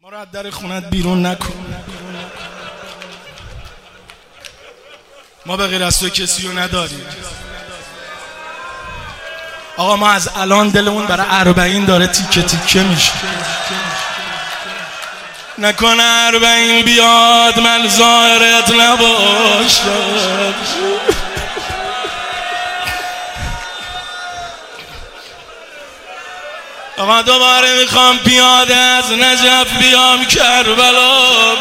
ما رو از در خونت بیرون نکن. ما به غیر از تو کسی رو نداریم. آقا ما از الان دلمون برای 40 داره تیکه تیکه میشه. نکنه 40 بیاد من ظاهرت نباشم. آقا دوباره میخوام پیاده از نجف بیام کربلا،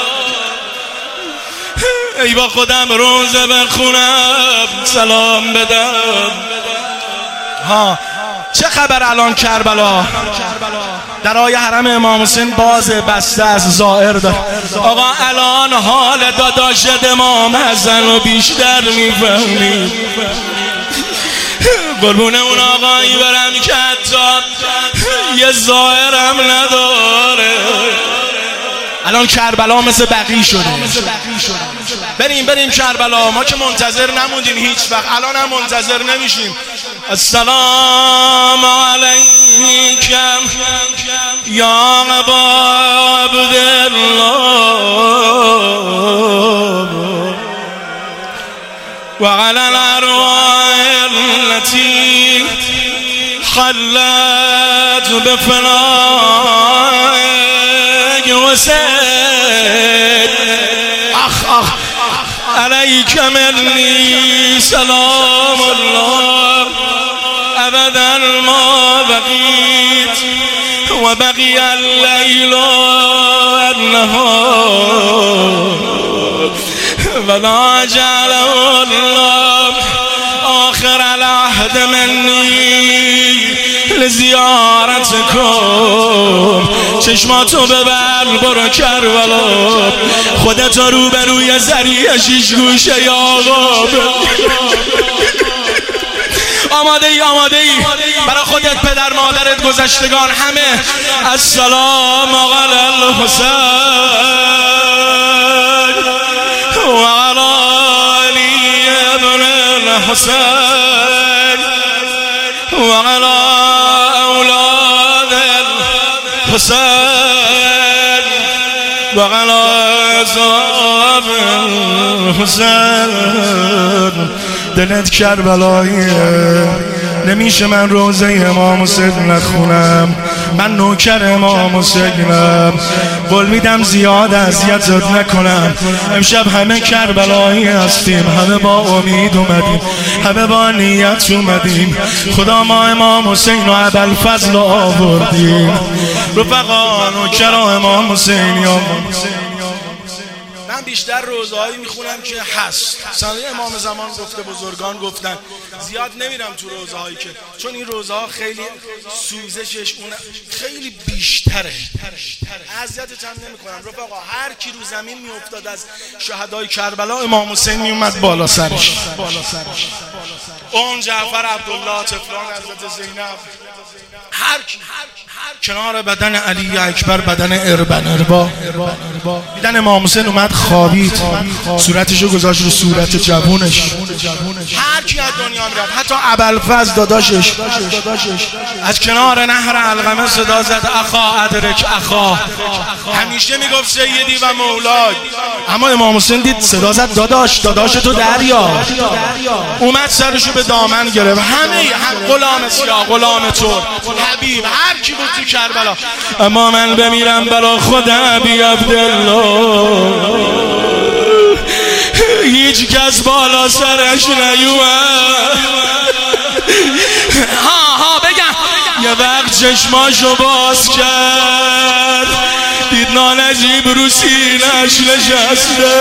ای با خودم روزه بخونم سلام بدم. ها چه خبر الان کربلا؟ درای حرم امام حسین باز بسته از زائر داره. آقا الان حال داداشت امام حسن رو بیشتر میفهمی. قربونه اون آقایی برم که حتی یه زائرم نداره. الان کربلا مثل بقیع شده. بریم کربلا. ما که منتظر نموندیم هیچ وقت، الان هم منتظر نمیشیم. السلام علیکم یا ابا عبدالله و علی الارواح التي خلت بفنای حسین. اخ علیک منی سلام الله ابدا ما بقیت و بقی اللیل والنهار و لا جعله الله آخر العهد منی لزیارتکم. چشماتو ببر برو کربلا، خودتو روبروی ذریع شیش گوشه یا آقا. آماده ای برای خودت، پدر مادرت، گذشتگان، همه. السلام علی الحسین و علی علی ابن الحسین و علی اولاد الحسین و علی اصحاب الحسین. دلت کربلاییه، نمیشه من روزه امام حسین نخونم. من نوکر امام حسینم، قول میدم زیاد اذیتت نکنم. امشب همه کربلایی هستیم، همه با امید اومدیم، همه با نیت اومدیم. خدا ما امام حسین و ابوالفضل آوردیم. رفقا نوکر امام حسینیام. من بیشتر روزهایی میخونم که هست. سنه امام زمان گفته، بزرگان گفتن. زیاد نمیرم تو روزهایی که، چون این روزها خیلی سوزشش اون خیلی بیشتره. اذیتت هم نمیکنم. رفقا هر کی رو زمین میافتاد از شهدای کربلا، امام حسین میومد بالا سرش. اون جعفر عبدالله، طفلان حضرت زینب، هر کی کنار بدن علی اکبر، بدن اربا دیدن امام حسین اومد خوابید، صورتشو گذاشت رو صورت جوونش. هر کی از دنیا میرفت، حتی ابوالفضل داداشش از کنار نهر علقمه صدا زد اخا ادرک اخا. همیشه میگفت سیدی و مولای، اما امام حسین دید صدا زد داداش تو دریا. اومد سرشو به دامن گرفت. همه غلام سیاه، غلام ترک، حبیب، هر کی بود تو کربلا. اما من بمیرم برا خود ابی عبدالله، هیچ کس بالا سرش نیومد. ها بگم یه وقت چشماشو باز کرد، دید نانجیب رو سینه‌اش نشسته.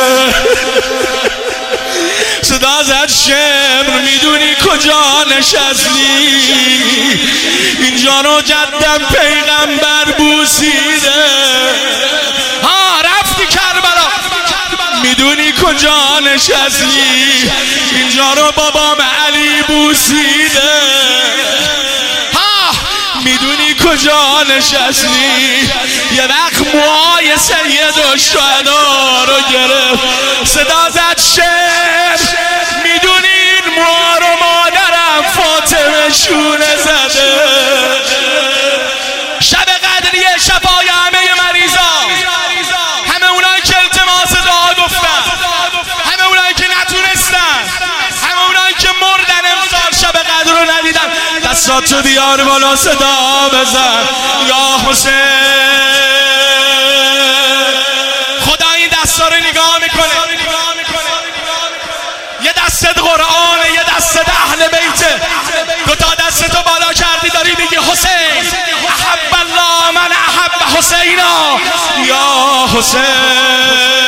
صدا زد شمر میدونی کجا نشستی؟ اینجا رو جدم پیغمبر بوسیده. ها رفتی کربلا، میدونی کجا نشستی؟ اینجا رو بابام علی بوسیده. ها میدونی کجا نشستی؟ یه وقت موهای سید الشهدا رو گرفت. صدا زد شمر میدونی این موها رو مادرم فاطمه شونه زده. شب قدریه شفای همه مریضا. دستاتو بیار بالا صدا بزن یا حسین. خدا این دستا رو نگاه میکنه، یه دست قرآنه یه دست اهل بیته، دوتا دستتو بالا کردی داری میگی حسین احب الله من احب حسینا یا حسین.